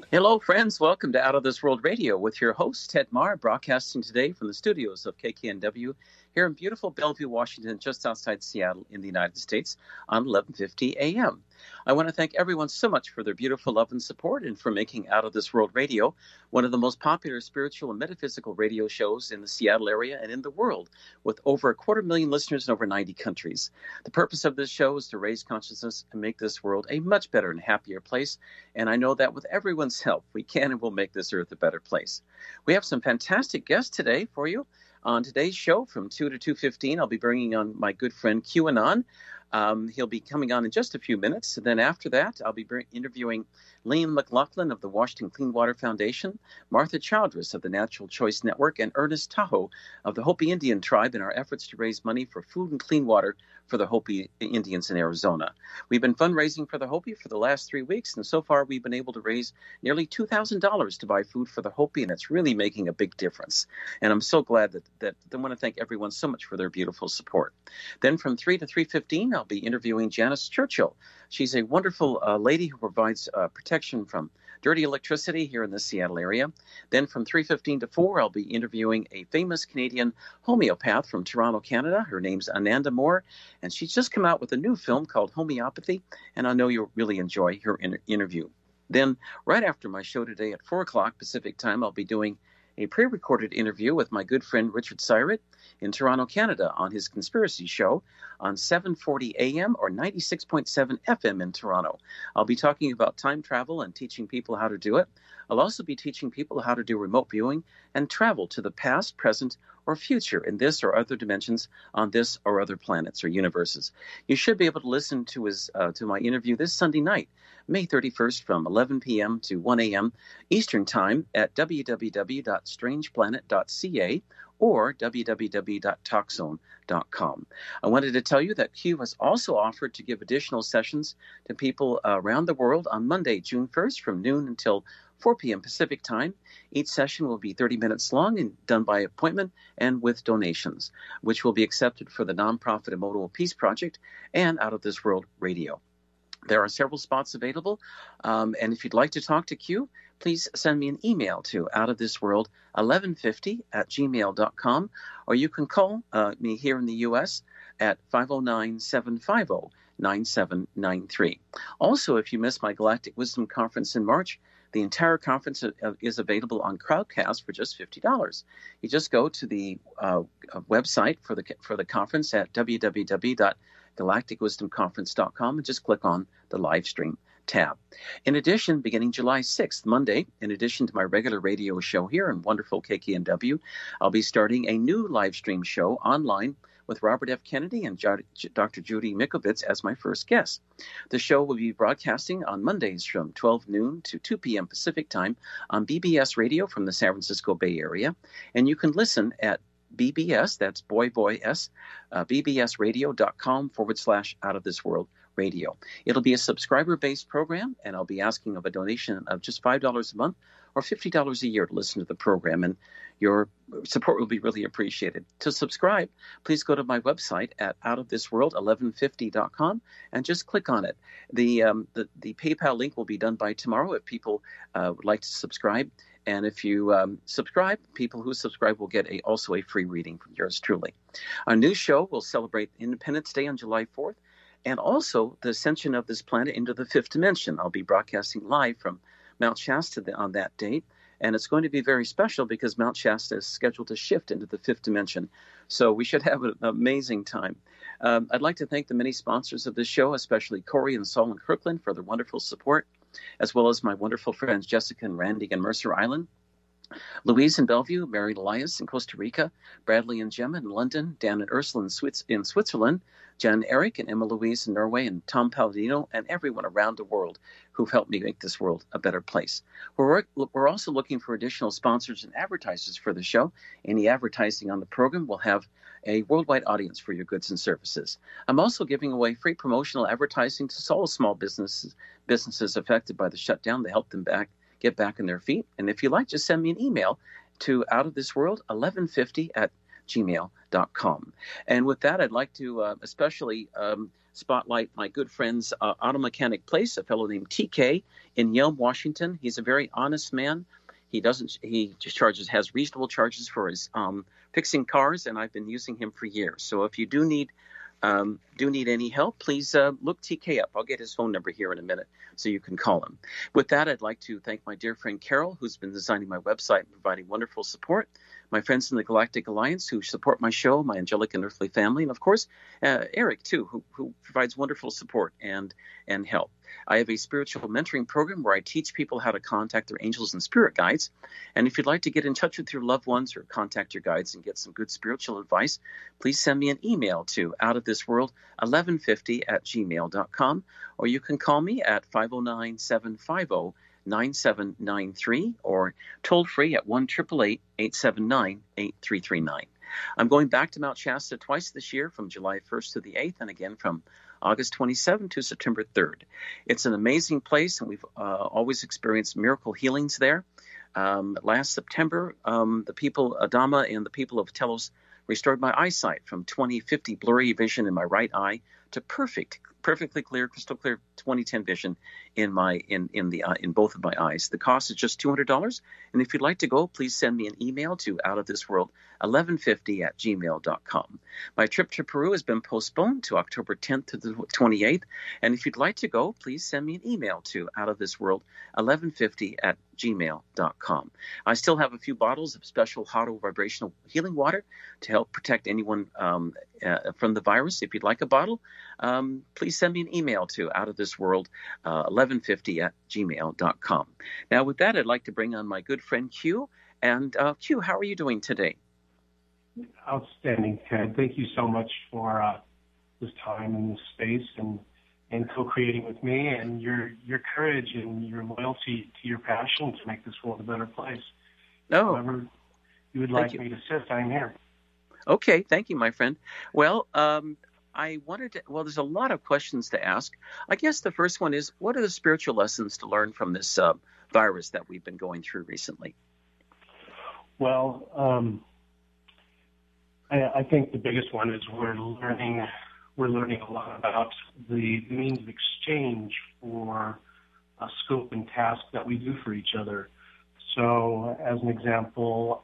Hello, friends. Welcome to Out of This World Radio with your host, Ted Marr, broadcasting today from the studios of KKNW here in beautiful Bellevue, Washington, just outside Seattle in the United States on 11:50 a.m. I want to thank everyone so much for their beautiful love and support and for making Out of This World Radio one of the most popular spiritual and metaphysical radio shows in the Seattle area and in the world, with over 250,000 listeners in over 90 countries. The purpose of this show is to raise consciousness and make this world a much better and happier place, and I know that with everyone's help, we can and will make this earth a better place. We have some fantastic guests today for you. On today's show from 2 to 2:15, I'll be bringing on my good friend QAnon. He'll be coming on in just a few minutes. And then after that, I'll be interviewing Liam McLaughlin of the Washington Clean Water Foundation, Martha Childress of the Natural Choice Network, and Ernest Tahoe of the Hopi Indian Tribe in our efforts to raise money for food and clean water for the Hopi Indians in Arizona. We've been fundraising for the Hopi for the last 3 weeks, and so far we've been able to raise nearly $2,000 to buy food for the Hopi, and it's really making a big difference. And I'm so glad that I want to thank everyone so much for their beautiful support. Then from 3 to 3:15, I'll be interviewing Janice Churchill. She's a wonderful lady who provides protection from dirty electricity here in the Seattle area. Then from 3:15 to 4, I'll be interviewing a famous Canadian homeopath from Toronto, Canada. Her name's Ananda Moore, and she's just come out with a new film called Homeopathy, and I know you'll really enjoy her interview. Then right after my show today at 4 o'clock Pacific time, I'll be doing a pre-recorded interview with my good friend Richard Syret in Toronto, Canada on his Conspiracy Show on 740 AM or 96.7 FM in Toronto. I'll be talking about time travel and teaching people how to do it. I'll also be teaching people how to do remote viewing and travel to the past, present, or future in this or other dimensions on this or other planets or universes. You should be able to listen to my interview this Sunday night, May 31st from 11 p.m. to 1 a.m. Eastern Time at www.strangeplanet.ca or www.talkzone.com. I wanted to tell you that Q has also offered to give additional sessions to people around the world on Monday, June 1st from noon until 4 p.m. Pacific Time. Each session will be 30 minutes long and done by appointment and with donations, which will be accepted for the nonprofit Immortal Peace Project and Out of This World Radio. There are several spots available, and if you'd like to talk to Q, please send me an email to outofthisworld1150@gmail.com, or you can call me here in the U.S. at 509-750-9793. Also, if you missed my Galactic Wisdom Conference in March, the entire conference is available on Crowdcast for just $50. You just go to the website for the conference at www.galacticwisdomconference.com and just click on the live stream tab. In addition, beginning July 6th, Monday, in addition to my regular radio show here in wonderful KKNW, I'll be starting a new live stream show online with Robert F. Kennedy and Dr. Judy Mikovits as my first guest. The show will be broadcasting on Mondays from 12 noon to 2 p.m. Pacific Time on BBS Radio from the San Francisco Bay Area, and you can listen at BBS, that's bbsradio.com/Out of This World Radio. It'll be a subscriber-based program, and I'll be asking of a donation of just $5 a month or $50 a year to listen to the program, and your support will be really appreciated. To subscribe, please go to my website at outofthisworld1150.com and just click on it. The PayPal link will be done by tomorrow if people would like to subscribe. And if you subscribe, people who subscribe will get also a free reading from yours truly. Our new show will celebrate Independence Day on July 4th and also the ascension of this planet into the fifth dimension. I'll be broadcasting live from Mount Shasta on that date. And it's going to be very special because Mount Shasta is scheduled to shift into the fifth dimension. So we should have an amazing time. I'd like to thank the many sponsors of this show, especially Corey and Saul in Kirkland for their wonderful support, as well as my wonderful friends Jessica and Randy in Mercer Island, Louise in Bellevue, Mary Elias in Costa Rica, Bradley and Gemma in London, Dan and Ursula in Switzerland, Jen, Eric, and Emma Louise in Norway, and Tom Palladino, and everyone around the world who've helped me make this world a better place. We're also looking for additional sponsors and advertisers for the show. Any advertising on the program will have a worldwide audience for your goods and services. I'm also giving away free promotional advertising to all small businesses affected by the shutdown to help them get back on their feet. And if you like, just send me an email to outofthisworld1150 gmail.com. And with that, I'd like to especially spotlight my good friend's Auto Mechanic Place, a fellow named TK in Yelm, Washington. He's a very honest man. He just has reasonable charges for his fixing cars, and I've been using him for years. So if you do need any help, please look TK up. I'll get his phone number here in a minute so you can call him. With that, I'd like to thank my dear friend Carol, who's been designing my website and providing wonderful support, my friends in the Galactic Alliance who support my show, my angelic and earthly family, and of course, Eric, too, who provides wonderful support and help. I have a spiritual mentoring program where I teach people how to contact their angels and spirit guides. And if you'd like to get in touch with your loved ones or contact your guides and get some good spiritual advice, please send me an email to outofthisworld1150@gmail.com, or you can call me at 509-750-9793 or toll free at 1-888-879-8339. I'm going back to Mount Shasta twice this year, from July 1st to the 8th, and again from August 27th to September 3rd. It's an amazing place, and we've always experienced miracle healings there. Last September, the people, Adama and the people of Telos, restored my eyesight from 20/50 blurry vision in my right eye to perfectly clear, crystal clear 20/10 vision in both of my eyes. The cost is just $200, and if you'd like to go, please send me an email to outofthisworld1150@gmail.com. My trip to Peru has been postponed to October 10th to the 28th, and if you'd like to go, please send me an email to outofthisworld1150@gmail.com. I still have a few bottles of special Hado vibrational healing water to help protect anyone from the virus. If you'd like a bottle, please send me an email to outofthisworld1150@gmail.com. Now, with that, I'd like to bring on my good friend Q. And Q, how are you doing today? Outstanding, Ted. Thank you so much for this time and this space and co-creating with me, and your courage and your loyalty to your passion to make this world a better place. No. However you would like me to sit, I'm here. Okay, thank you, my friend. Well, there's a lot of questions to ask. I guess the first one is, what are the spiritual lessons to learn from this virus that we've been going through recently? Well, I think the biggest one is we're learning a lot about the means of exchange for a scope and task that we do for each other. So, as an example,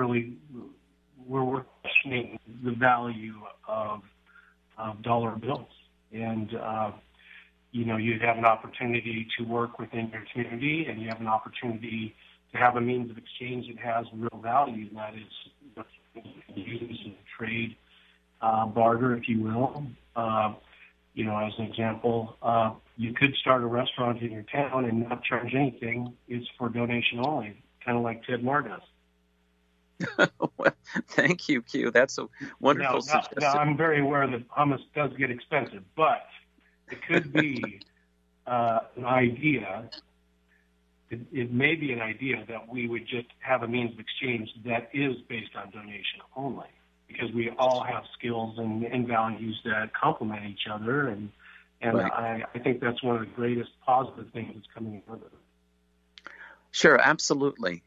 we're questioning the value of dollar bills, and you have an opportunity to work within your community, and you have an opportunity to have a means of exchange that has real value, and that is use and trade, barter, if you will. As an example, you could start a restaurant in your town and not charge anything. It's for donation only, kind of like Ted Marr does. Well, thank you, Q. That's a wonderful suggestion. Now, I'm very aware that hummus does get expensive, but it could be an idea. It may be an idea that we would just have a means of exchange that is based on donation only, because we all have skills and values that complement each other, and right. I think that's one of the greatest positive things that's coming out of it. Sure, absolutely.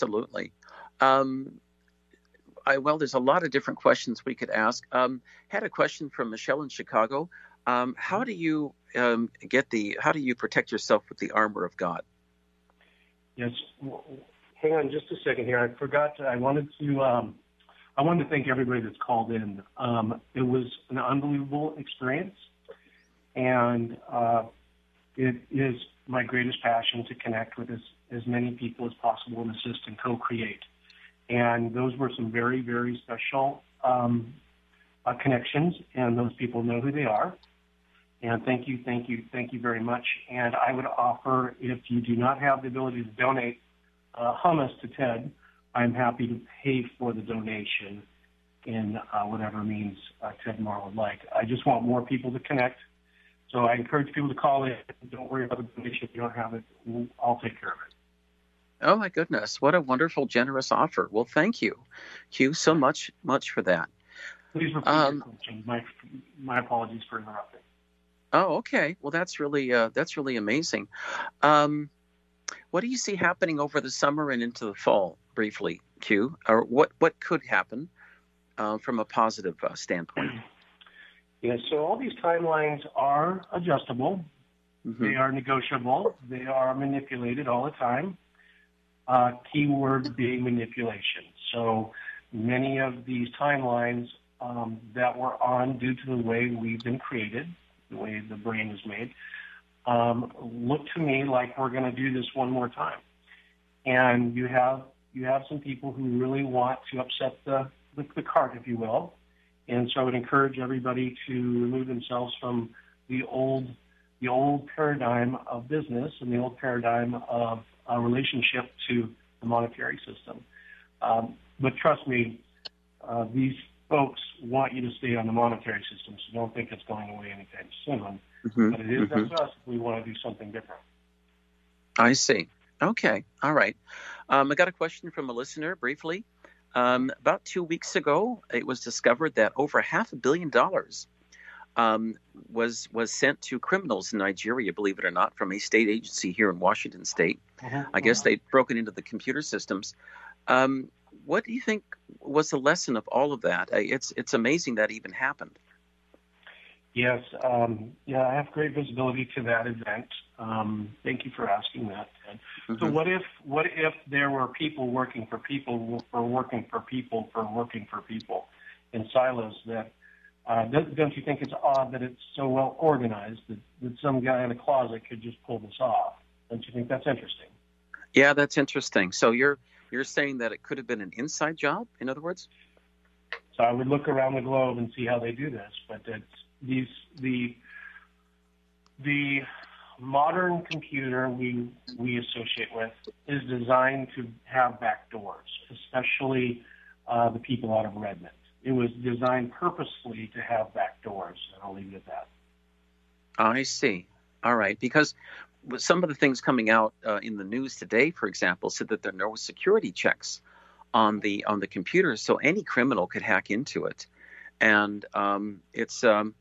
There's a lot of different questions we could ask. Had a question from Michelle in Chicago. How do you protect yourself with the armor of God? Yes. Hang on just a second here. I forgot. I wanted to thank everybody that's called in. It was an unbelievable experience, and it is my greatest passion to connect with as many people as possible and assist and co-create. And those were some very, very special connections, and those people know who they are. And thank you very much. And I would offer, if you do not have the ability to donate hummus to Ted, I'm happy to pay for the donation in whatever means Ted Marr would like. I just want more people to connect. So I encourage people to call in. Don't worry about the donation if you don't have it. I'll take care of it. Oh, my goodness. What a wonderful, generous offer. Well, thank you, Q, so much for that. Please repeat your question. My apologies for interrupting. Oh, okay. Well, that's really amazing. What do you see happening over the summer and into the fall, briefly, Q? Or what could happen from a positive standpoint? Yeah, so all these timelines are adjustable. Mm-hmm. They are negotiable. They are manipulated all the time. Keyword being manipulation. So many of these timelines that we're on due to the way we've been created, the way the brain is made, look to me like we're going to do this one more time. And you have some people who really want to upset the cart, if you will. And so I would encourage everybody to remove themselves from the old paradigm of business and the old paradigm of a relationship to the monetary system. But trust me, these folks want you to stay on the monetary system, so don't think it's going away anytime soon. Mm-hmm. But it is up to us if we want to do something different. I see. Okay. All right. I got a question from a listener briefly. About 2 weeks ago, it was discovered that over $500 million was sent to criminals in Nigeria, believe it or not, from a state agency here in Washington State. I guess they'd broken into the computer systems. What do you think was the lesson of all of that? It's amazing that even happened. Yes. I have great visibility to that event. Thank you for asking that, Ted. Mm-hmm. So what if there were people working for people for working for people for working for people in silos that don't you think it's odd that it's so well organized that some guy in a closet could just pull this off? Don't you think that's interesting? Yeah, that's interesting. So you're saying that it could have been an inside job, in other words? So I would look around the globe and see how they do this, but it's the modern computer we associate with is designed to have back doors, especially the people out of Redmond. It was designed purposely to have back doors, and I'll leave it at that. I see. All right, because some of the things coming out in the news today, for example, said that there are no security checks on the computer, so any criminal could hack into it, and it's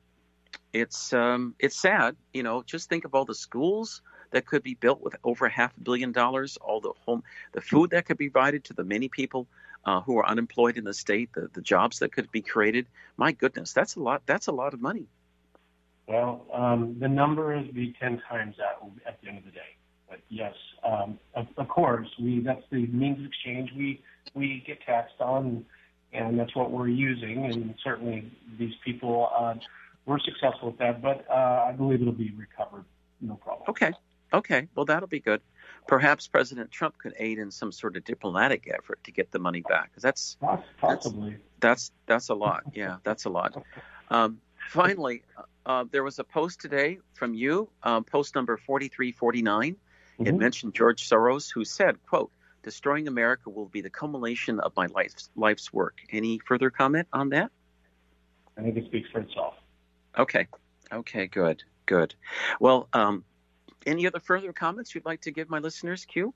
sad. Just think of all the schools that could be built with over $500 million, all the food that could be provided to the many people who are unemployed in the state, the jobs that could be created. My goodness, that's a lot. That's a lot of money. Well, the number is be 10 times that at the end of the day. But yes, of course, that's the means of exchange we get taxed on, and that's what we're using. And certainly these people were successful with that, but I believe it'll be recovered, no problem. Okay. Well, that'll be good. Perhaps President Trump could aid in some sort of diplomatic effort to get the money back. That's possibly that's a lot. Yeah, that's a lot. Finally, there was a post today from you, post number 4349. Mm-hmm. It mentioned George Soros, who said, quote, "Destroying America will be the culmination of my life's work." Any further comment on that? I think it speaks for itself. Okay, good. Well, any other further comments you'd like to give my listeners, Q?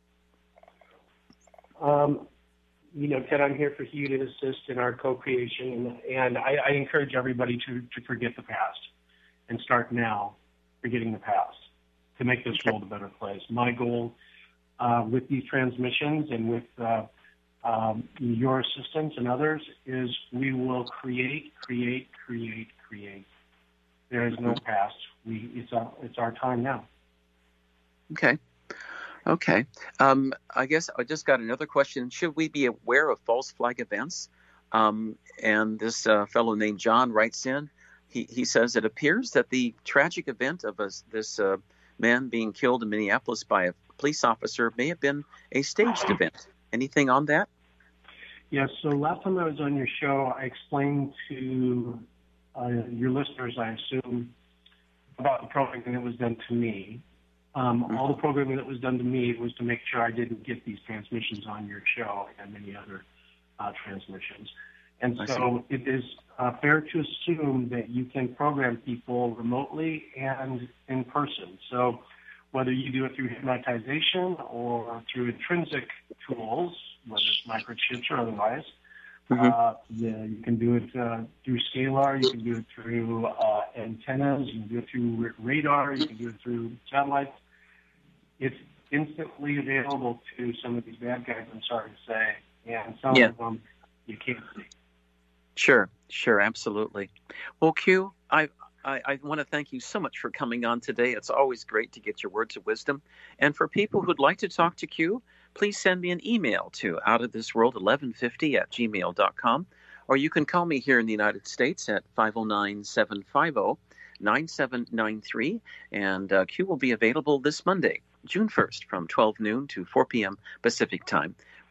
Ted, I'm here for you to assist in our co-creation, and I encourage everybody to forget the past and start now forgetting the past to make this world a better place. My goal with these transmissions and with your assistance and others is we will create. There is no past. It's our time now. Okay. I guess I just got another question. Should we be aware of false flag events? And this fellow named John writes in. He says it appears that the tragic event of this man being killed in Minneapolis by a police officer may have been a staged event. Anything on that? Yes. So last time I was on your show, I explained to your listeners, I assume, about the programming that was done to me. All the programming that was done to me was to make sure I didn't get these transmissions on your show and many other transmissions. And so it is fair to assume that you can program people remotely and in person. So whether you do it through hypnotization or through intrinsic tools, whether it's microchips or otherwise, you can do it through scalar, you can do it through antennas, you can do it through radar, you can do it through satellites. It's instantly available to some of these bad guys, I'm sorry to say, and some of them you can't see. Sure, absolutely. Well, Q, I want to thank you so much for coming on today. It's always great to get your words of wisdom. And for people who'd like to talk to Q, please send me an email to outofthisworld1150@gmail.com, or you can call me here in the United States at 509-750-9793. And Q will be available this Monday, June 1st, from 12 noon to 4 p.m. Pacific time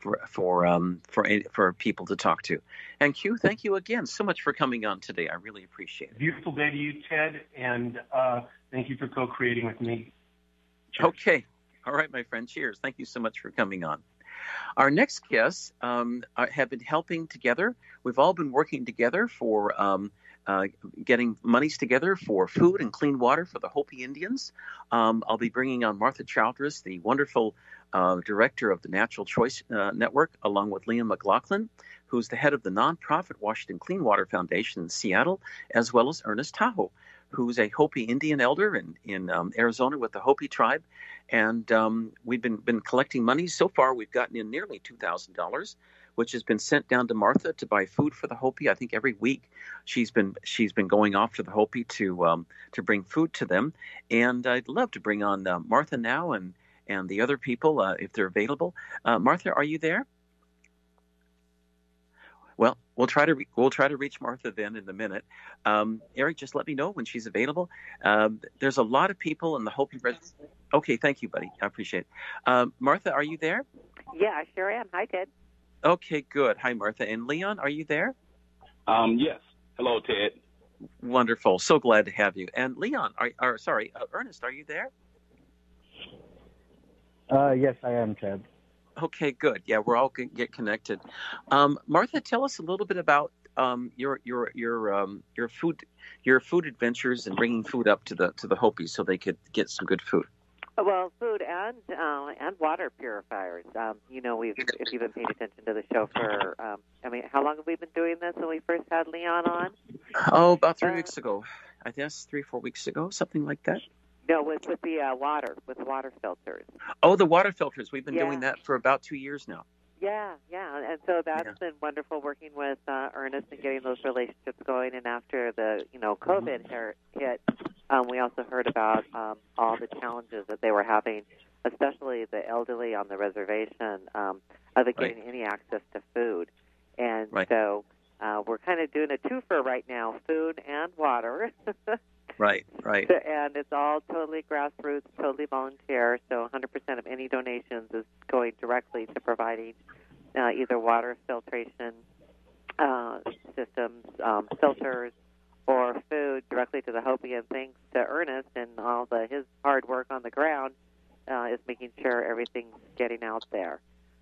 for people to talk to. And Q, thank you again so much for coming on today. I really appreciate it. Beautiful day to you, Ted, and thank you for co-creating with me. Cheers. Okay. All right, my friend. Cheers. Thank you so much for coming on. Our next guests have been helping together. We've all been working together for getting monies together for food and clean water for the Hopi Indians. I'll be bringing on Martha Childress, the wonderful director of the Natural Choice Network, along with Liam McLaughlin, who's the head of the nonprofit Washington Clean Water Foundation in Seattle, as well as Ernest Tahoe, who's a Hopi Indian elder in Arizona with the Hopi tribe. And we've been collecting money. So far, we've gotten in nearly $2,000, which has been sent down to Martha to buy food for the Hopi. I think every week she's been going off to the Hopi to bring food to them. And I'd love to bring on Martha now and the other people if they're available. Martha, are you there? Well, we'll try to reach Martha then in a minute. Eric, just let me know when she's available. There's a lot of people in the Hopi. Okay, thank you, buddy. I appreciate it. Martha, are you there? Yeah, I sure am. Hi, Ted. Okay, good. Hi, Martha. And Leon, are you there? Yes. Hello, Ted. Wonderful. So glad to have you. And Leon, Ernest, are you there? Yes, I am, Ted. Okay, good. Yeah, we're all going to get connected. Martha, tell us a little bit about your food adventures and bringing food up to the Hopi so they could get some good food. Well, food and water purifiers. If you've been paying attention to the show for, how long have we been doing this when we first had Leon on? Oh, about 3 weeks ago. I guess 3-4 weeks ago, something like that. No, with the water filters. Oh, the water filters. We've been doing that for about 2 years now. Yeah. And so that's been wonderful working with Ernest and getting those relationships going. And after the, COVID hit, we also heard about all the challenges that they were having, especially the elderly on the reservation, of getting any access to food. And so we're kind of doing a twofer right now, food and water. Right. And it's all totally grassroots, totally volunteer. So 100% of any donations is going directly to providing either water filtration systems, filters, or food directly to the Hopi. And thanks to Ernest and all his hard work on the ground, is making sure everything's getting out there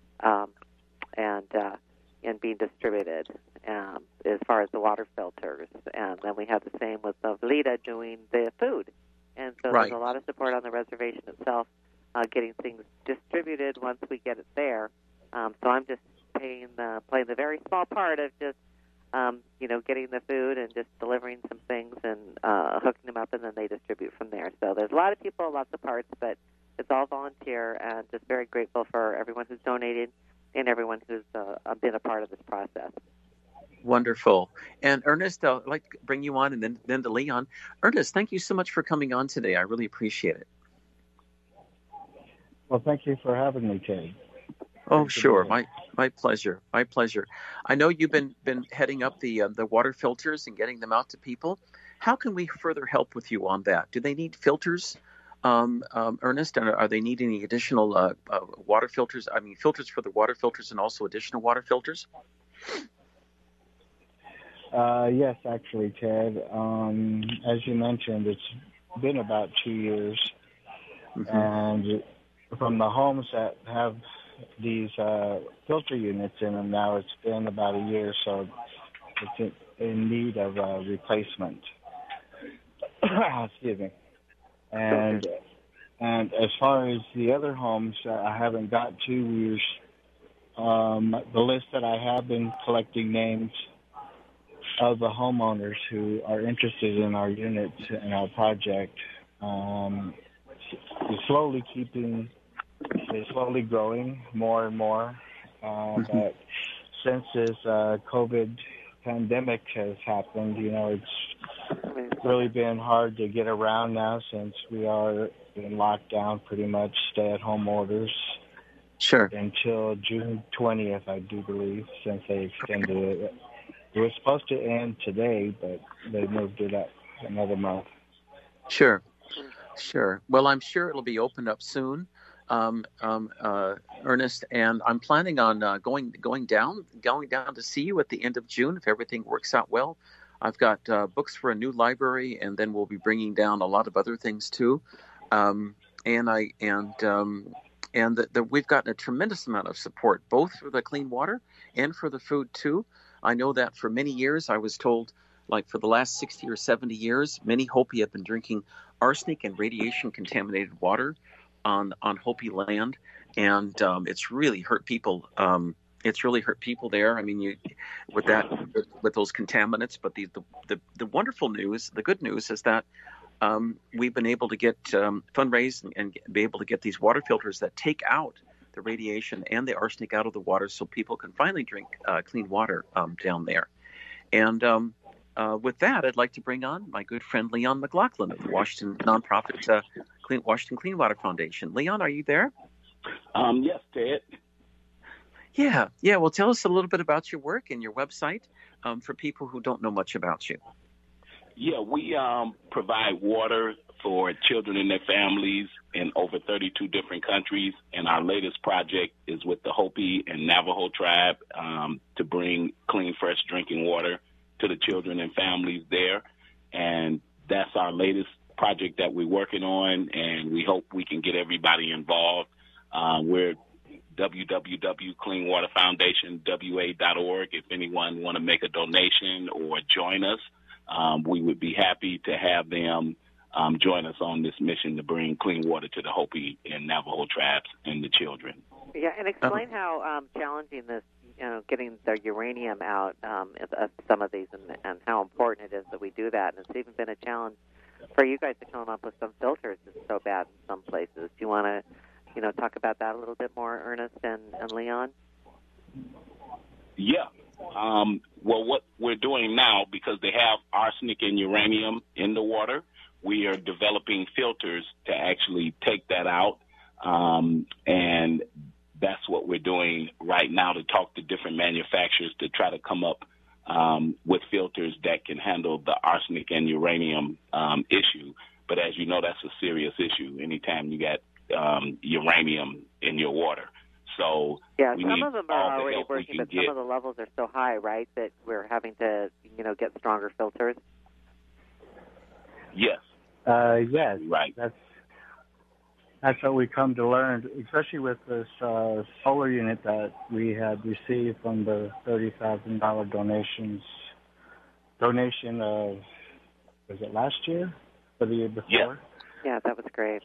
and being distributed. As far as the water filters. And then we have the same with Lita doing the food. And so there's a lot of support on the reservation itself, getting things distributed once we get it there. So I'm just playing the very small part of just, getting the food and just delivering some things and hooking them up, and then they distribute from there. So there's a lot of people, lots of parts, but it's all volunteer, and just very grateful for everyone who's donated and everyone who's been a part of this process. Wonderful. And Ernest, I'd like to bring you on and then to Leon. Ernest, thank you so much for coming on today. I really appreciate it. Well, thank you for having me, Ted. Oh, sure. My pleasure. My pleasure. I know you've been heading up the water filters and getting them out to people. How can we further help with you on that? Do they need filters, Ernest? And are they needing any additional water filters? I mean, filters for the water filters and also additional water filters? Yes, actually, Ted. As you mentioned, it's been about 2 years. Mm-hmm. And from the homes that have these filter units in them now, it's been about a year, so it's in need of replacement. Excuse me. And as far as the other homes, I haven't got to. The list that I have been collecting names of the homeowners who are interested in our units and our project is slowly growing more and more. But since this COVID pandemic has happened, it's really been hard to get around now since we are in lockdown, pretty much stay-at-home orders. Sure. Until June 20th, I do believe, since they extended it. It was supposed to end today, but they moved it up another month. Sure. Well, I'm sure it'll be opened up soon, Ernest, and I'm planning on going down to see you at the end of June if everything works out well. I've got books for a new library, and then we'll be bringing down a lot of other things too. We've gotten a tremendous amount of support, both for the clean water and for the food too. I know that for many years I was told, like for the last 60 or 70 years, many Hopi have been drinking arsenic and radiation contaminated water on Hopi land, and it's really hurt people. It's really hurt people there. I mean, with those contaminants. But the wonderful news, the good news, is that we've been able to get fundraise and be able to get these water filters that take out the radiation and the arsenic out of the water, so people can finally drink clean water down there. And with that, I'd like to bring on my good friend Leon McLaughlin of the Washington nonprofit Washington Clean Water Foundation. Leon, are you there? Yes, Ted. Yeah. Well, tell us a little bit about your work and your website for people who don't know much about you. Yeah, we provide water for children and their families in over 32 different countries, and our latest project is with the Hopi and Navajo tribe to bring clean, fresh drinking water to the children and families there. And that's our latest project that we're working on, and we hope we can get everybody involved. We're www.cleanwaterfoundationwa.org. If anyone want to make a donation or join us, we would be happy to have them join us on this mission to bring clean water to the Hopi and Navajo tribes and the children. Yeah, and explain how challenging this, getting the uranium out of some of these, and how important it is that we do that. And it's even been a challenge for you guys to come up with some filters. It's so bad in some places. Do you want to, talk about that a little bit more, Ernest and Leon? Yeah. Well, what we're doing now, because they have arsenic and uranium in the water, we are developing filters to actually take that out. And that's what we're doing right now, to talk to different manufacturers to try to come up with filters that can handle the arsenic and uranium issue. But as you know, that's a serious issue anytime you got uranium in your water. So yeah, we some need of them are all the already help working, we but can get. some of the levels are so high, right, that we're having to, get stronger filters. Yes. Yes. Right. That's what we come to learn, especially with this solar unit that we had received from the $30,000 donation of, was it last year or the year before? Yeah, that was great.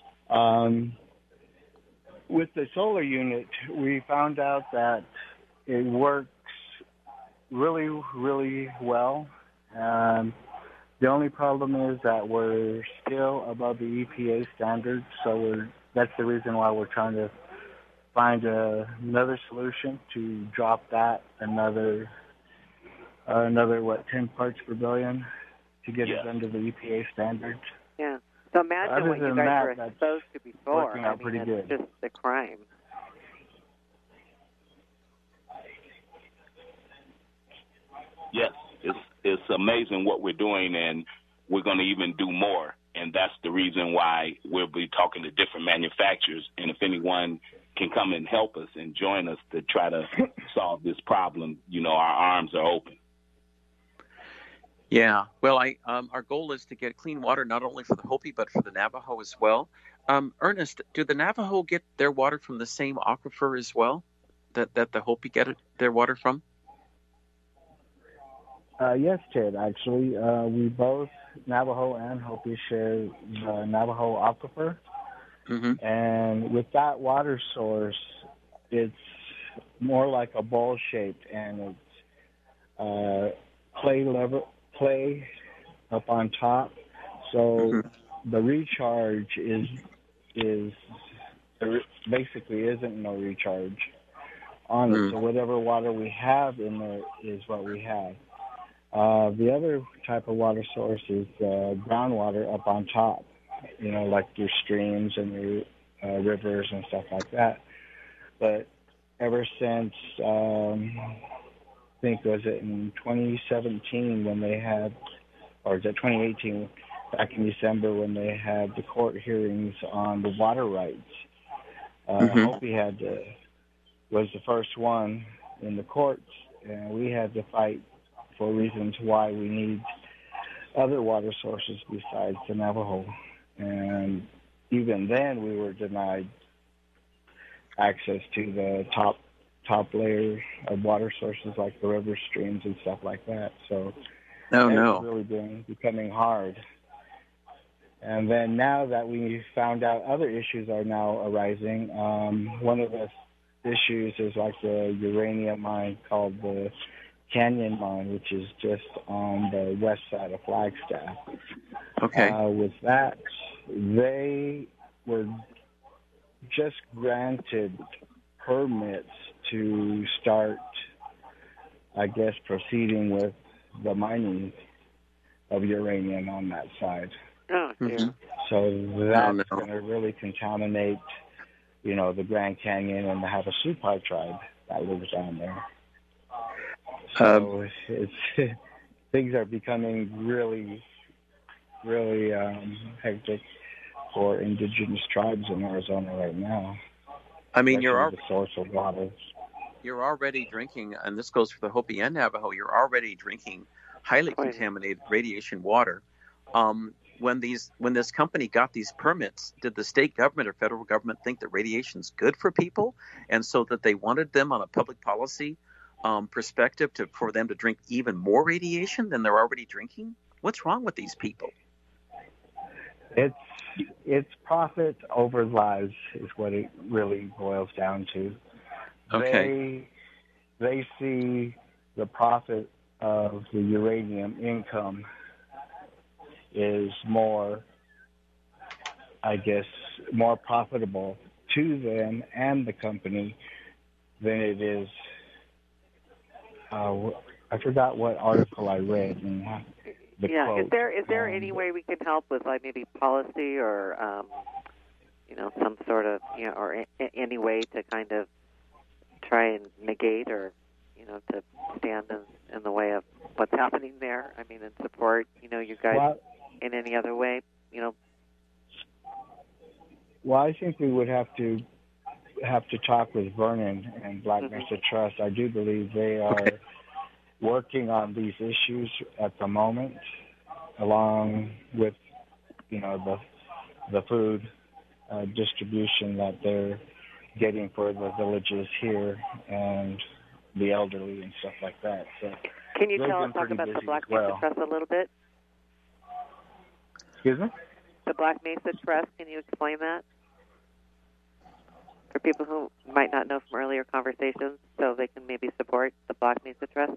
With the solar unit, we found out that it works really, really well. The only problem is that we're still above the EPA standards, so that's the reason why we're trying to find another solution to drop that another 10 parts per billion to get it under the EPA standards. Yeah. So imagine what you guys were exposed to before. Working out pretty good. It's just a crime. Yes, it's amazing what we're doing, and we're going to even do more. And that's the reason why we'll be talking to different manufacturers. And if anyone can come and help us and join us to try to solve this problem, our arms are open. Yeah, well, our goal is to get clean water not only for the Hopi but for the Navajo as well. Ernest, do the Navajo get their water from the same aquifer as well that the Hopi get their water from? Yes, Ted. Actually, we both, Navajo and Hopi, share the Navajo aquifer. Mm-hmm. And with that water source, it's more like a bowl-shaped, and it's clay up on top. So the recharge is there basically isn't no recharge on it. So whatever water we have in there is what we have. The other type of water source is groundwater up on top, like your streams and your rivers and stuff like that. But ever since, I think, was it in 2017 when they had, or is it 2018, back in December when they had the court hearings on the water rights. Hopi was the first one in the courts, and we had to fight for reasons why we need other water sources besides the Navajo. And even then, we were denied access to the top layer of water sources like the river streams and stuff like that. So it's really been becoming hard. And then now that we found out other issues are now arising, one of the issues is like the uranium mine called the Canyon Mine, which is just on the west side of Flagstaff. Okay. With that, they were just granted permits to start, I guess, proceeding with the mining of uranium on that side. Oh, dear. So that's going to really contaminate, the Grand Canyon and the Havasupai tribe that lives down there. So things are becoming really, really hectic for indigenous tribes in Arizona right now. I mean, the source of water. You're already drinking, and this goes for the Hopi and Navajo, you're already drinking highly contaminated radiation water. When this company got these permits, did the state government or federal government think that radiation's good for people, and so that they wanted them on a public policy perspective for them to drink even more radiation than they're already drinking? What's wrong with these people? It's profit over lives is what it really boils down to. Okay. They see the profit of the uranium income is more, I guess, more profitable to them and the company than it is. I forgot what article I read. Quote. Is there any way we can help with, like, maybe policy or some sort of or any way to kind of try and negate or to stand in the way of what's happening there? I mean, and support you guys in any other way? Well, I think we would have to talk with Vernon and Black Mesa Trust. I do believe they are working on these issues at the moment, along with the food distribution that they're getting for the villages here and the elderly and stuff like that. So can you talk about the Black Mesa Trust a little bit? Excuse me? The Black Mesa Trust, can you explain that? For people who might not know from earlier conversations, so they can maybe support the Black Mesa Trust?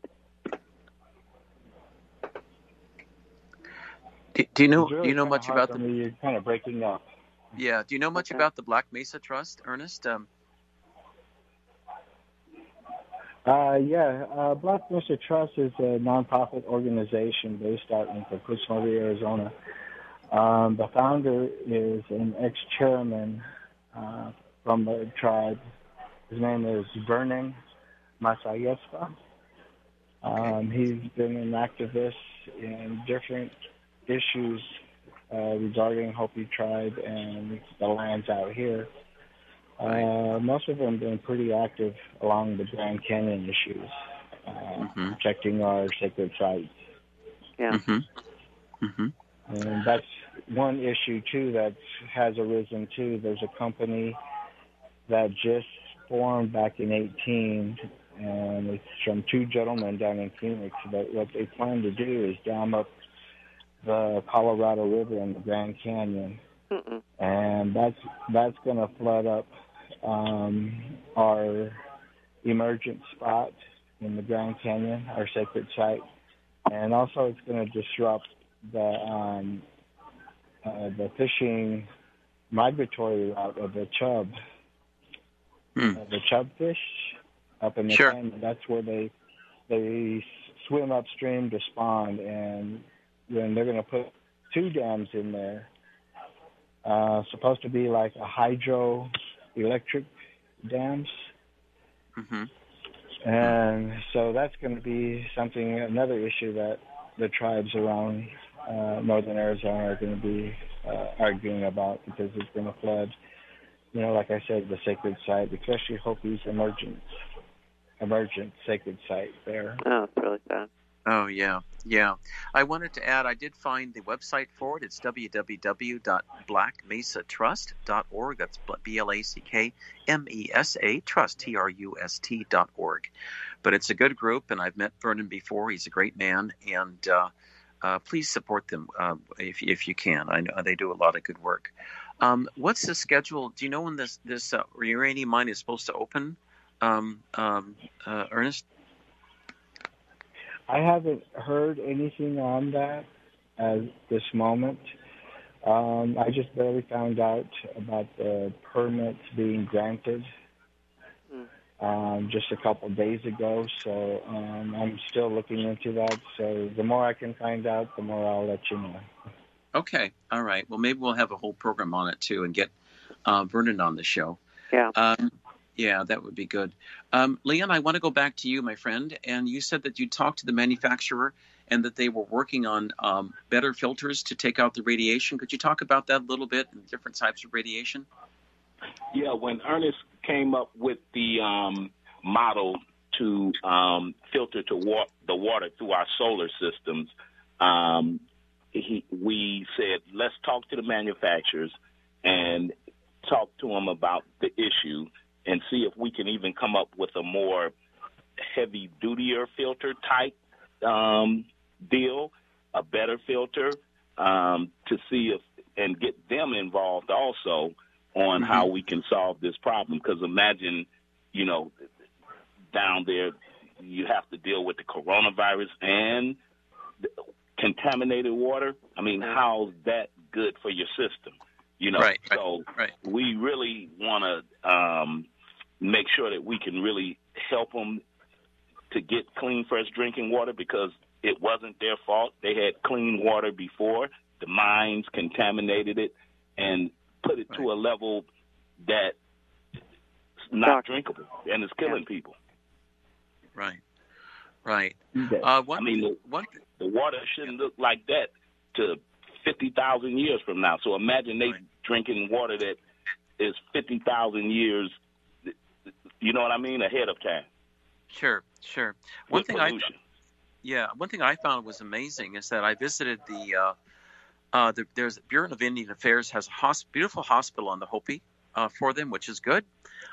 Do you know much about the? You're kind of breaking up. Yeah. Do you know much about the Black Mesa Trust, Ernest? Black Mesa Trust is a nonprofit organization based out in Cushman, Arizona. The founder is an ex-chairman from the tribe. His name is Vernon Masayespa. He's been an activist in different issues regarding Hopi tribe and the lands out here. Most of them have been pretty active along the Grand Canyon issues, protecting our sacred sites. Yeah. And that's one issue, too, that has arisen, too. There's a company that just formed back in 2018, and it's from two gentlemen down in Phoenix. But what they plan to do is dam up the Colorado River and the Grand Canyon. And that's going to flood up our emergent spot in the Grand Canyon, our sacred site. And also it's going to disrupt the fishing migratory route of the chub, the chub fish up in the canyon. That's where they swim upstream to spawn, and then they're going to put 2 dams in there. Supposed to be like a hydroelectric dams. Mm-hmm. And so that's going to be another issue that the tribes around northern Arizona are going to be arguing about, because it's going to flood, like I said, the sacred site, especially Hopi's emergent sacred site there. Oh, it's really sad. Oh, yeah. Yeah. I wanted to add, I did find the website for it. It's www.blackmesatrust.org. That's BLACKMESA, trust, TRUST.org. But it's a good group, and I've met Vernon before. He's a great man, and please support them if you can. I know they do a lot of good work. What's the schedule? Do you know when this uranium mine is supposed to open, Ernest? I haven't heard anything on that at this moment. I just barely found out about the permits being granted just a couple of days ago, so I'm still looking into that. So the more I can find out, the more I'll let you know. Okay. All right. Well, maybe we'll have a whole program on it, too, and get Vernon on the show. Yeah. Yeah, that would be good. Leon, I want to go back to you, my friend. And you said that you talked to the manufacturer and that they were working on better filters to take out the radiation. Could you talk about that a little bit and different types of radiation? Yeah, when Ernest came up with the model to filter the water through our solar systems, we said, let's talk to the manufacturers and talk to them about the issue and see if we can even come up with a more heavy-dutier filter type deal, a better filter, to see if and get them involved also on how we can solve this problem. Because imagine, down there you have to deal with the coronavirus and contaminated water. I mean, how's that good for your system? Right. We really want to make sure that we can really help them to get clean, fresh drinking water, because it wasn't their fault. They had clean water before. The mines contaminated it and put it to a level that's not drinkable, and it's killing people. Right. The water shouldn't look like that to 50,000 years from now. So imagine they drinking water that is 50,000 years, ahead of time. Sure. One thing I found was amazing is that I visited there's Bureau of Indian Affairs has a beautiful hospital on the Hopi for them, which is good.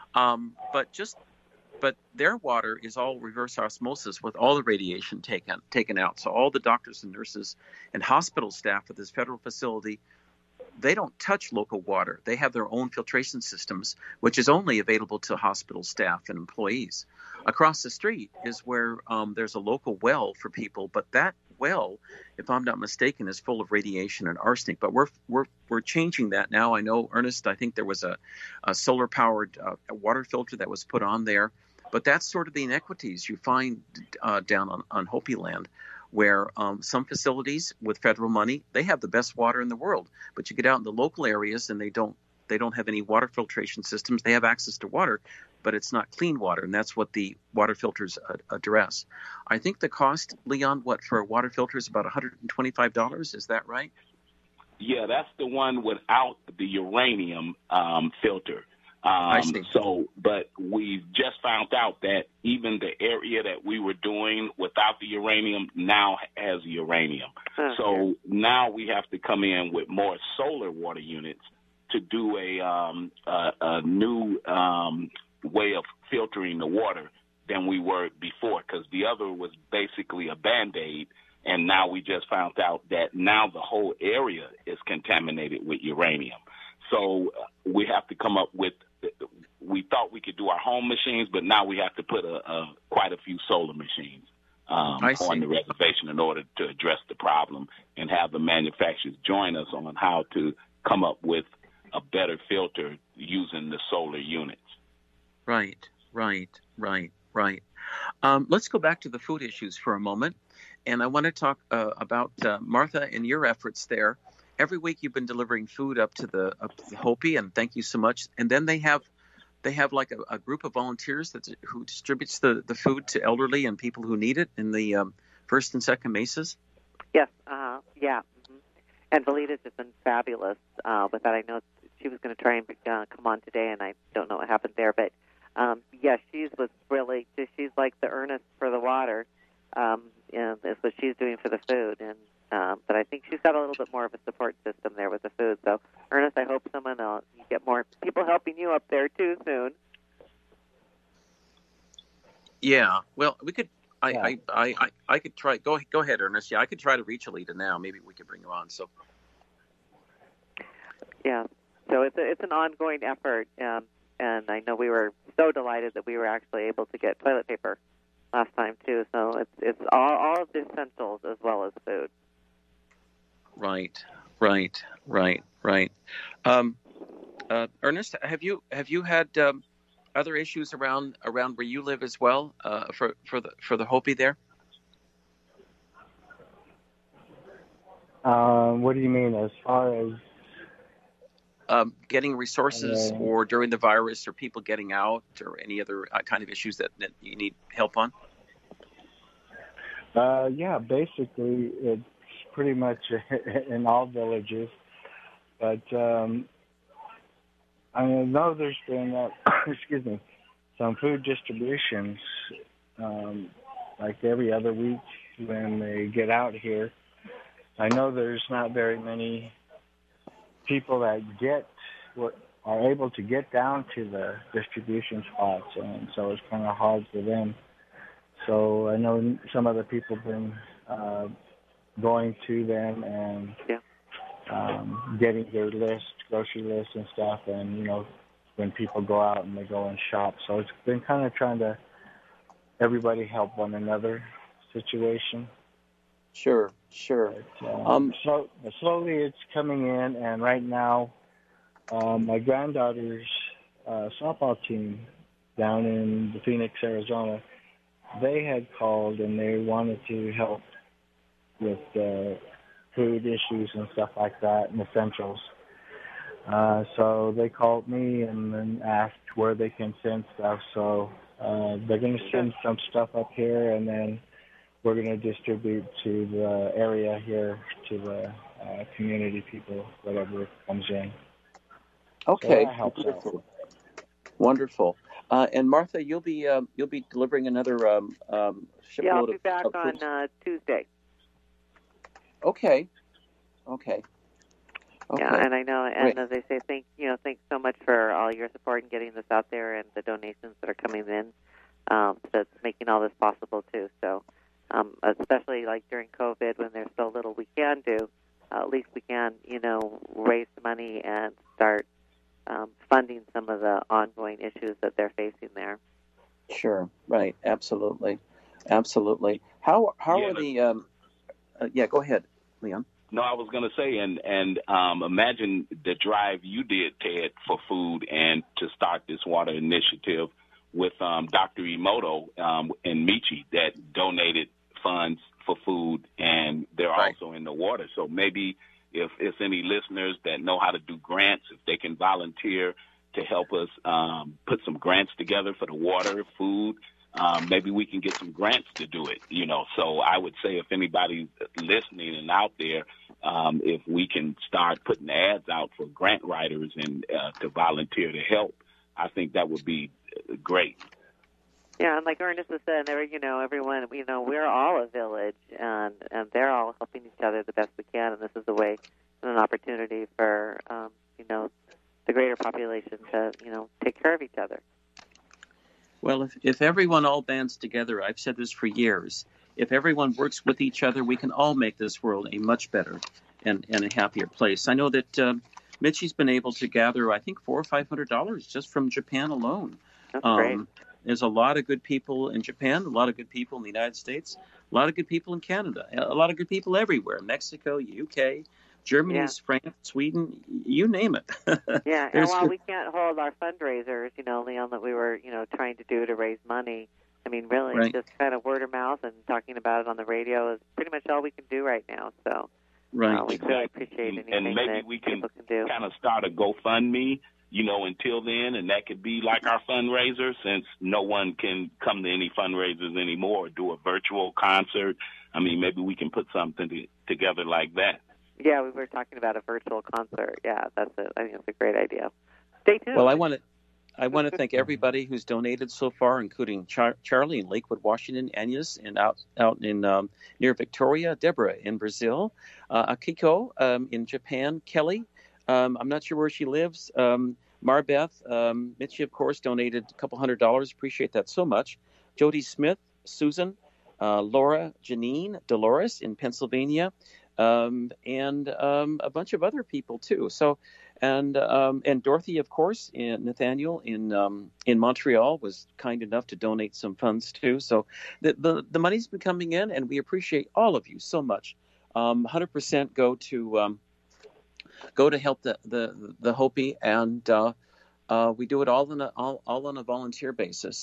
But their water is all reverse osmosis with all the radiation taken out. So all the doctors and nurses and hospital staff at this federal facility, they don't touch local water. They have their own filtration systems, which is only available to hospital staff and employees. Across the street is where there's a local well for people, but that well, if I'm not mistaken, is full of radiation and arsenic. But we're changing that now. I know, Ernest, I think there was a solar-powered water filter that was put on there. But that's sort of the inequities you find down on Hopi land, where some facilities with federal money, they have the best water in the world. But you get out in the local areas and they don't have any water filtration systems. They have access to water, but it's not clean water, and that's what the water filters address. I think the cost, Leon, for a water filter is about $125. Is that right? Yeah, that's the one without the uranium filter. I see. But we've just found out that even the area that we were doing without the uranium now has uranium. So now we have to come in with more solar water units to do a new way of filtering the water than we were before, because the other was basically a Band-Aid, and now we just found out that now the whole area is contaminated with uranium. So we have to come up with, we thought we could do our home machines, but now we have to put quite a few solar machines on the reservation in order to address the problem and have the manufacturers join us on how to come up with a better filter using the solar units. Right. Let's go back to the food issues for a moment. And I want to talk about Martha and your efforts there. Every week you've been delivering food up to the Hopi, and thank you so much. And then they have like a group of volunteers who distributes the food to elderly and people who need it in the first and second mesas. Yes, yeah. Mm-hmm. And Valita's just been fabulous with that. I know she was going to try and come on today, and I don't know what happened there. But, she's like the Ernest for the water, is what she's doing for the food. And but I think she's got a little bit more of a support system there with the food. So, Ernest, I hope you get more people helping you up there, too, soon. Yeah, well, we could... I could try. Go ahead, Ernest. Yeah, I could try to reach Alita now. Maybe we could bring her on. So. Yeah. So it's an ongoing effort, and I know we were so delighted that we were actually able to get toilet paper last time too. So it's all of the essentials as well as food. Right. Ernest, have you had other issues around where you live as well for the Hopi there? What do you mean as far as getting resources or during the virus or people getting out or any other kind of issues that you need help on? Basically it's pretty much in all villages, but I know there's been, some food distributions, like every other week when they get out here. I know there's not very many people that are able to get down to the distribution spots, and so it's kind of hard for them. So I know some other people have been going to them and getting their grocery list and stuff, and when people go out and they go and shop. So it's been kind of trying to everybody help one another situation. Sure. But, slowly it's coming in, and right now my granddaughter's softball team down in Phoenix, Arizona, they had called and they wanted to help with food issues and stuff like that and essentials. So they called me and then asked where they can send stuff. So they're going to send some stuff up here, and then we're going to distribute to the area here, to the community people, whatever comes in. Okay. So that helps out. Wonderful. And Martha, you'll be delivering another shipload. Yeah, I'll be back on Tuesday. Okay. Yeah, and I know, and as I say, thanks so much for all your support in getting this out there and the donations that are coming in. That's making all this possible too. So, especially like during COVID, when there's so little we can do, at least we can, raise the money and start funding some of the ongoing issues that they're facing there. Sure. Right. Absolutely. How are the? Go ahead, Leon. No, I was going to say, and imagine the drive you did, Ted, for food and to start this water initiative with Dr. Emoto and Michi that donated funds for food, and they're also in the water. So maybe if any listeners that know how to do grants, if they can volunteer to help us put some grants together for the water, food, maybe we can get some grants to do it, So I would say if anybody's listening and out there, if we can start putting ads out for grant writers and to volunteer to help, I think that would be great. Yeah, and like Ernest was saying, everyone, we're all a village, and they're all helping each other the best we can, and this is a way and an opportunity for, the greater population to, take care of each other. Well, if everyone all bands together, I've said this for years, if everyone works with each other, we can all make this world a much better and a happier place. I know that Michi's been able to gather, I think, $400 or $500 just from Japan alone. That's great. There's a lot of good people in Japan, a lot of good people in the United States, a lot of good people in Canada, a lot of good people everywhere, Mexico, UK, Germany, France, Sweden, you name it. Yeah, and while we can't hold our fundraisers, Leon, that we were, trying to do to raise money, mean, really, just kind of word of mouth and talking about it on the radio is pretty much all we can do right now. So we really appreciate anything and maybe that we can do. kind of start a GoFundMe, until then, and that could be like our fundraiser, since no one can come to any fundraisers anymore, do a virtual concert. I mean, maybe we can put something together like that. Yeah, we were talking about a virtual concert. Yeah, I think that's a great idea. Stay tuned. Well, I want to thank everybody who's donated so far, including Charlie in Lakewood, Washington, Agnes and out in near Victoria, Deborah in Brazil, Akiko in Japan, Kelly. I'm not sure where she lives. Marbeth, Mitchie, of course, donated a couple $100. Appreciate that so much. Jody Smith, Susan, Laura, Janine, Dolores in Pennsylvania, and a bunch of other people too. So, and Dorothy, of course, and Nathaniel in Montreal was kind enough to donate some funds too. So, the money's been coming in, and we appreciate all of you so much. 100% go to help the Hopi, and we do it all on a volunteer basis.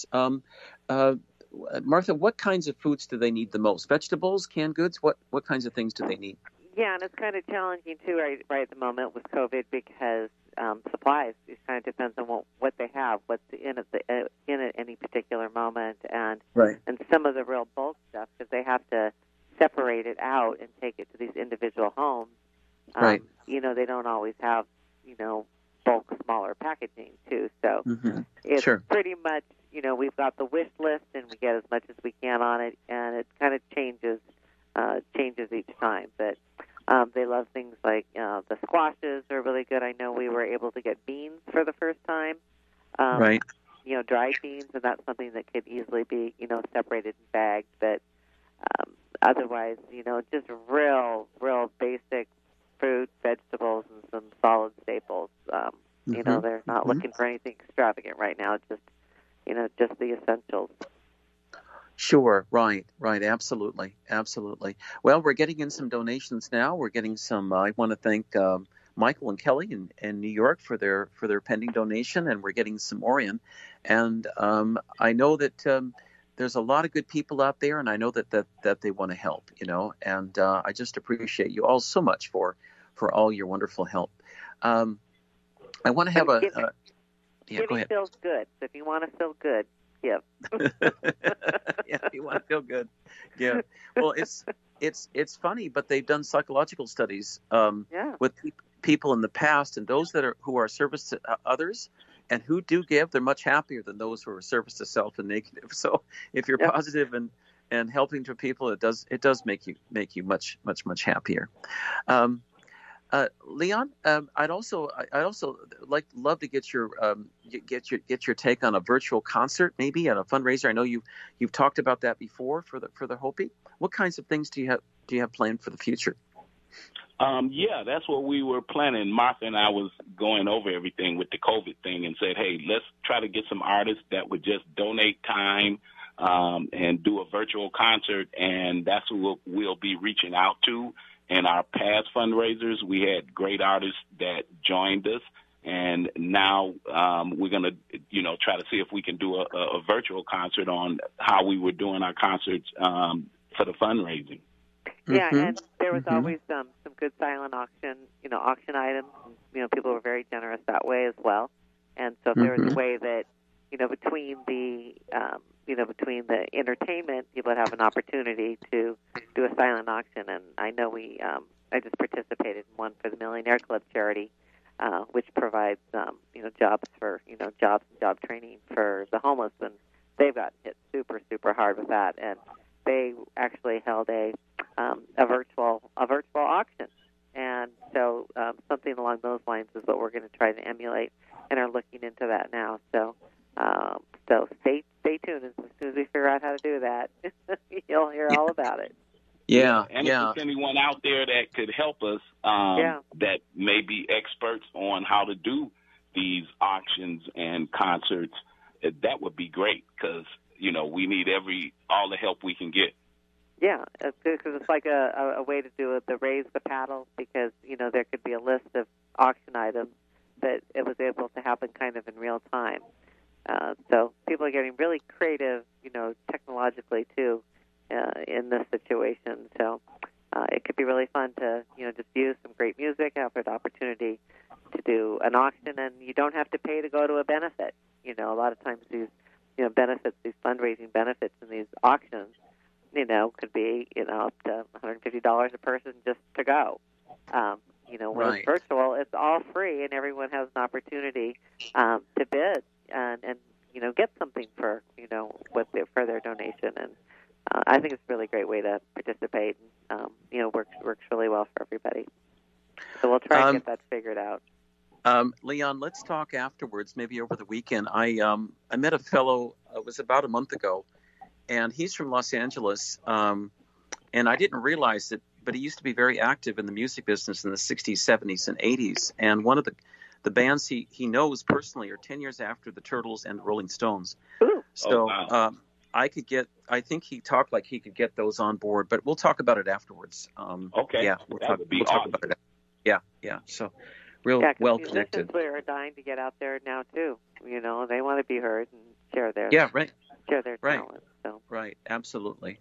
Martha, what kinds of foods do they need the most? Vegetables, canned goods? What kinds of things do they need? Yeah, and it's kind of challenging too right at the moment with COVID, because supplies. It kind of depends on what they have, what's in at any particular moment, and some of the real bulk stuff, because they have to separate it out and take it to these individual homes. They don't always have, bulk smaller packaging too. So it's pretty much, we've got the wish list and we get as much as we can on it, and it kind of changes each time. But they love things like the squashes are really good. I know we were able to get beans for the first time. Dried beans, and that's something that could easily be, separated and bagged. But otherwise, just real basic fruit, vegetables, and some solid staples. They're not looking for anything extravagant right now. Just the essentials. Sure. Right. Absolutely. Well, we're getting in some donations now. We're getting some. I want to thank Michael and Kelly in New York for their pending donation, and we're getting some Orion. And I know that there's a lot of good people out there, and I know that they want to help. And I just appreciate you all so much for all your wonderful help. I want to have go ahead. Giving feels good. So if you want to feel good, give. Yeah, if you want to feel good, give. Well, it's funny, but they've done psychological studies with people in the past, and those who are service to others and who do give, they're much happier than those who are service to self and negative. So if you're positive and helping to people, it does make you much happier. Leon, I'd also love to get your take on a virtual concert, maybe at a fundraiser. I know you've talked about that before for the Hopi. What kinds of things do you have planned for the future? Yeah, that's what we were planning. Martha and I was going over everything with the COVID thing and said, hey, let's try to get some artists that would just donate time and do a virtual concert, and that's who we'll be reaching out to. In our past fundraisers, we had great artists that joined us, and now we're going to, try to see if we can do a virtual concert on how we were doing our concerts for the fundraising. Yeah, and there was always some good silent auction items. People were very generous that way as well. And so if there was a way that, between the entertainment, people would have an opportunity to do a silent auction. And I know I just participated in one for the Millionaire Club charity, which provides, jobs for, jobs and job training for the homeless. And they've gotten hit super, super hard with that. And they actually held a virtual auction. And so something along those lines is what we're going to try to emulate, and are looking into that now. So stay tuned. As soon as we figure out how to do that, you'll hear all about it. Yeah. And if there's anyone out there that could help us, that may be experts on how to do these auctions and concerts, that would be great, because we need all the help we can get. Yeah, it's good, because it's like a way to do it, to raise the paddle, because, there could be a list of auction items that it was able to happen kind of in real time. So people are getting really creative, psychologically too in this situation. So it could be really fun to just view some great music, have an opportunity to do an auction, and you don't have to pay to go to a benefit. A lot of times these benefits, these fundraising benefits in these auctions, could be up to $150 a person just to go. When it's virtual, it's all free, and everyone has an opportunity to bid and get something for for their donation. And I think it's a really great way to participate. And, works really well for everybody. So we'll try and get that figured out. Leon, let's talk afterwards, maybe over the weekend. I met a fellow, it was about a month ago, and he's from Los Angeles, and I didn't realize it, but he used to be very active in the music business in the 60s, 70s, and 80s. And one of the bands he knows personally are 10 years after the Turtles and the Rolling Stones. Ooh. So wow. I think he talked like he could get those on board, but we'll talk about it afterwards. Okay. Yeah, we'll talk about it. Yeah. So real well connected. Musicians are dying to get out there now too. They want to be heard and share their talent. So. Right. Absolutely.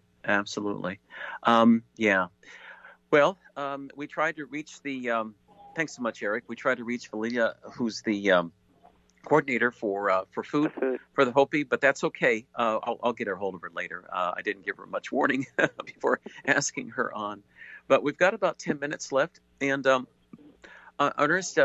Yeah. Well, we tried to reach the. Thanks so much, Eric. We tried to reach Valia, who's the coordinator for food for the Hopi, but that's okay. I'll get a hold of her later. I didn't give her much warning before asking her on, but we've got about 10 minutes left. And Ernest,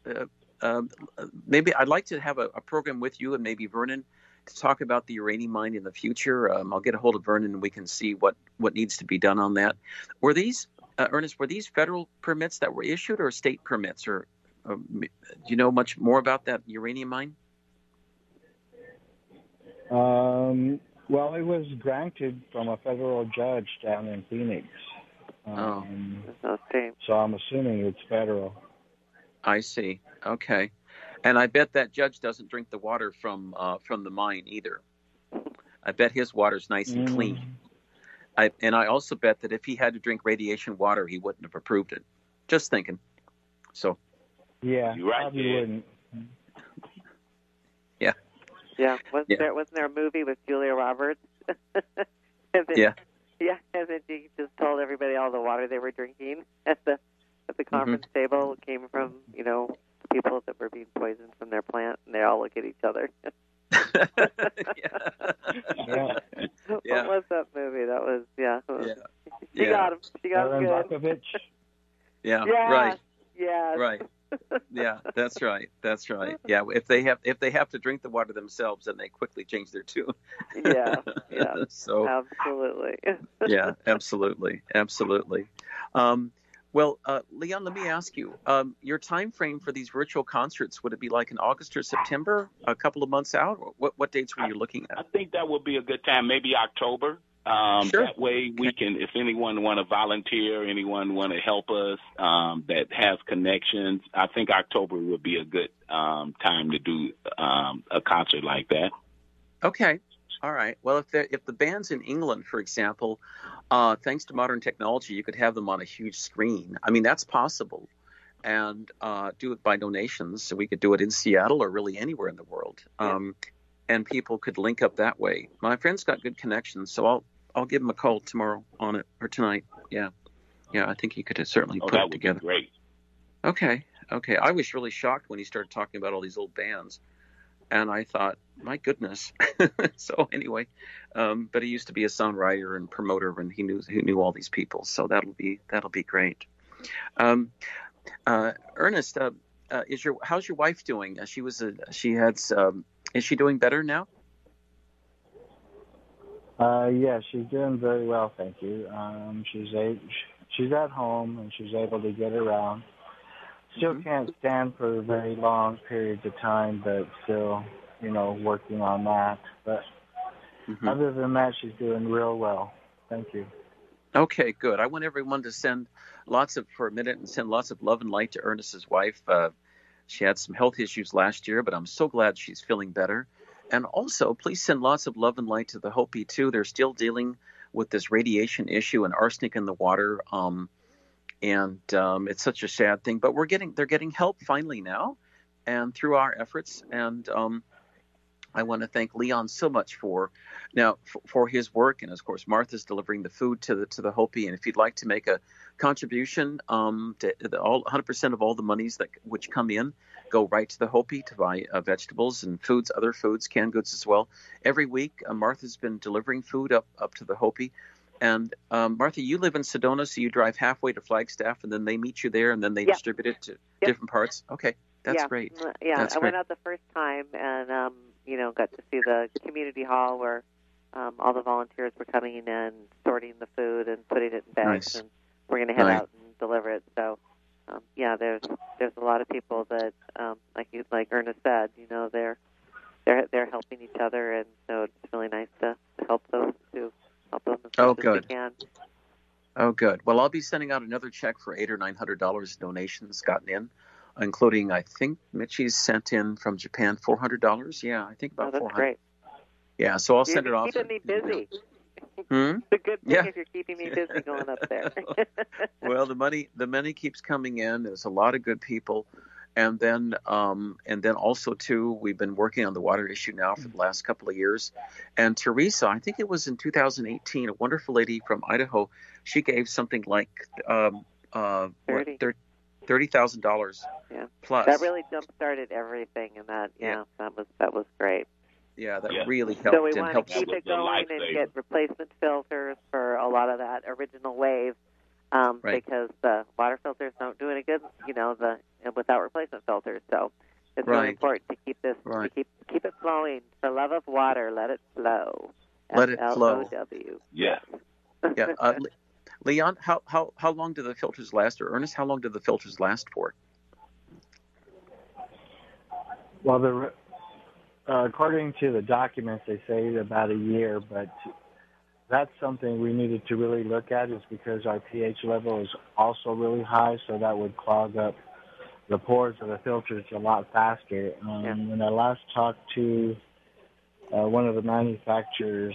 maybe I'd like to have a program with you and maybe Vernon to talk about the uranium mine in the future. I'll get a hold of Vernon and we can see what needs to be done on that. Were these, Ernest, were these federal permits that were issued or state permits? Or do you know much more about that uranium mine? Well, it was granted from a federal judge down in Phoenix. So I'm assuming it's federal. I see. Okay. And I bet that judge doesn't drink the water from the mine either. I bet his water's nice and clean. And I also bet that if he had to drink radiation water, he wouldn't have approved it. Just thinking. So. Yeah, you're right. Probably wouldn't. Yeah. Yeah. Wasn't there a movie with Julia Roberts? Yeah. Yeah, and then she just told everybody all the water they were drinking at the conference table came from people that were being poisoned from their plant, and they all look at each other. Yeah. What was that movie? That was She got him. She got him good. Markovich. Yeah. Right. Yeah. Right. Yeah, that's right. Yeah, if they have to drink the water themselves, then they quickly change their tune. Yeah. So absolutely. Yeah, absolutely. Well, Leon, let me ask you, your time frame for these virtual concerts, would it be like in August or September, a couple of months out? What dates were you looking at? I think that would be a good time, maybe October. Sure. That way we can, if anyone want to volunteer, anyone want to help us that has connections, I think October would be a good time to do a concert like that. Okay. All right. Well, if the band's in England, for example, thanks to modern technology, you could have them on a huge screen. I mean, that's possible. And do it by donations. So we could do it in Seattle or really anywhere in the world. And people could link up that way. My friend's got good connections, so I'll give him a call tomorrow on it, or tonight. Yeah, I think he could certainly put it together. Be great. Okay. I was really shocked when he started talking about all these old bands, and I thought, my goodness. So anyway, but he used to be a songwriter and promoter, and he knew all these people. So that'll be great. Ernest, how's your wife doing? Is she doing better now? Yeah, she's doing very well, thank you. She's at home and she's able to get around. Still can't stand for very long periods of time, but still, working on that. But other than that, she's doing real well. Thank you. Okay, good. I want everyone to send lots of love and light to Ernest's wife. She had some health issues last year, but I'm so glad she's feeling better. And also, please send lots of love and light to the Hopi, too. They're still dealing with this radiation issue and arsenic in the water. And it's such a sad thing. But they're getting help finally now, and through our efforts. And I want to thank Leon so much for his work, and of course Martha's delivering the food to the Hopi. And if you'd like to make a contribution, to 100% of all the monies which come in go right to the Hopi to buy vegetables and foods, other foods, canned goods as well. Every week, Martha's been delivering food up to the Hopi. And Martha, you live in Sedona, so you drive halfway to Flagstaff, and then they meet you there, and then they distribute it to different parts. Okay, that's great. Yeah, that's I great. went out the first time, and got to see the community hall where all the volunteers were coming in and sorting the food and putting it in bags, and we're going to head out and deliver it. So, there's a lot of people that, like Ernest said, they're helping each other, and so it's really nice to help those too. Help them as much as we can. Oh, good. Well, I'll be sending out another check for $800 or $900 donations gotten in, including, I think Mitchie's sent in from Japan $400. Yeah, I think about $400. That's great. Yeah, so I'll send it off. You're keeping me busy. It's a good thing if you're keeping me busy going up there. Well, the money keeps coming in. There's a lot of good people. And then also too, we've been working on the water issue now for the last couple of years. And Teresa, I think it was in 2018, a wonderful lady from Idaho, she gave something like $30,000 plus. That really jump started everything, and that was great. Yeah, that really helped. So we want to keep it going and get replacement filters for a lot of that original wave. Because the water filters don't do any good, without replacement filters. So it's really important to keep this, to keep it flowing. For love of water, let it flow. Let it flow. F-L-O-W. Yeah. Yeah. Leon, how long do the filters last? Or Ernest, how long do the filters last for? Well, according to the documents, they say about a year, but that's something we needed to really look at, is because our pH level is also really high, so that would clog up the pores of the filters a lot faster. When I last talked to one of the manufacturers'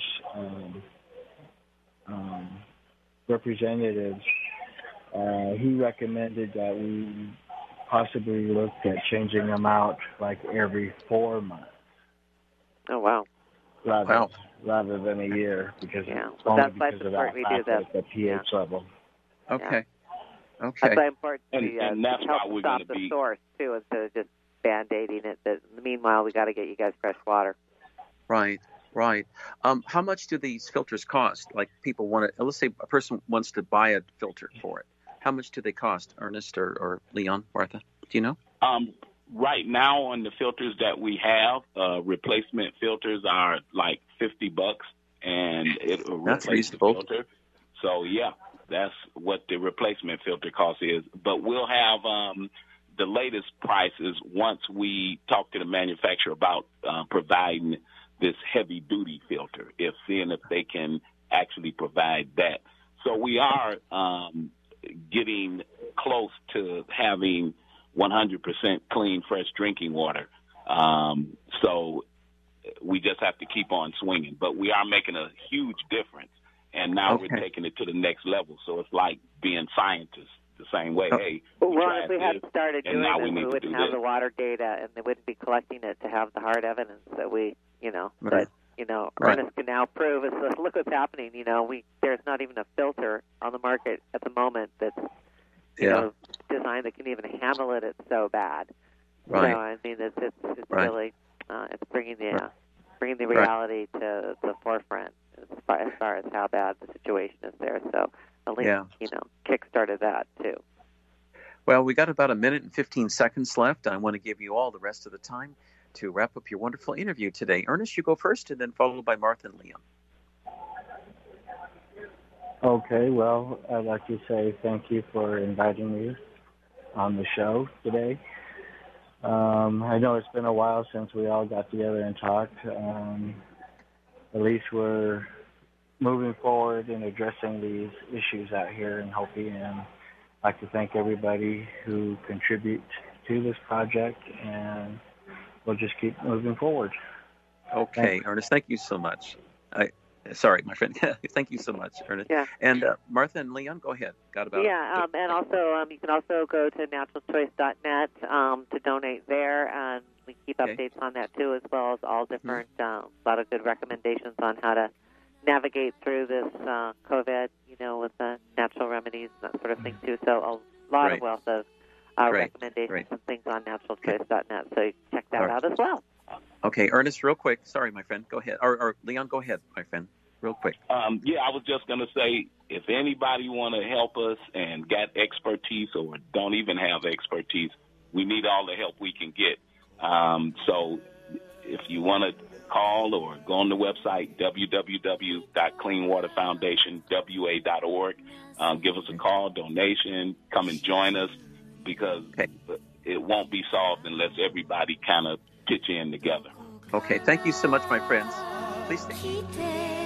representatives, he recommended that we possibly look at changing them out like every 4 months. Oh, wow. Rather than a year, because that's why it's important we do that. The pH level. Okay. That's why important and that's to help why we're stop the source too, instead of just band-aiding it. But in the meanwhile, we got to get you guys fresh water. Right. How much do these filters cost? Like, people want to, let's say a person wants to buy a filter for it. How much do they cost, Ernest or Leon, Martha? Do you know? Right now, on the filters that we have, replacement filters are like $50, and that's reasonable. Filter. So that's what the replacement filter cost is. But we'll have the latest prices once we talk to the manufacturer about providing this heavy-duty filter, seeing if they can actually provide that. So we are getting close to having 100% clean, fresh drinking water. So we just have to keep on swinging. But we are making a huge difference, and now we're taking it to the next level. So it's like being scientists the same way. Hey, if we hadn't started doing this, we wouldn't have the water data, and they wouldn't be collecting it to have the hard evidence that we, Right. Ernest can now prove. Look what's happening. There's not even a filter on the market at the moment that's design that can even handle it. It's so bad. Right. So I mean, it's really it's bringing the reality to the forefront as far as how bad the situation is there. So at least kick-started that too. Well, we got about a minute and 15 seconds left. I want to give you all the rest of the time to wrap up your wonderful interview today. Ernest, you go first, and then followed by Martha and Leon. Okay, well, I'd like to say thank you for inviting me on the show today. I know it's been a while since we all got together and talked. At least we're moving forward in addressing these issues out here in Hopi, and I'd like to thank everybody who contributes to this project, and we'll just keep moving forward. Okay, Ernest, thank you so much. Sorry, my friend. Thank you so much, Ernest. Yeah. And Martha and Leon, go ahead. Got about Yeah, and also you can also go to naturalchoice.net to donate there, and we keep updates on that too, as well as all different, a lot of good recommendations on how to navigate through this COVID, with the natural remedies and that sort of thing too. So a lot of wealth of recommendations and things on naturalchoice.net. So you can check that out as well. Okay, Ernest, real quick. Sorry, my friend. Go ahead. Or Leon, go ahead, my friend. Real quick. I was just going to say, if anybody want to help us and got expertise or don't even have expertise, we need all the help we can get. So if you want to call or go on the website, www.cleanwaterfoundationwa.org, give us a call, donation, come and join us, because it won't be solved unless everybody kind of pitch in together. Okay, thank you so much, my friends. Please stay.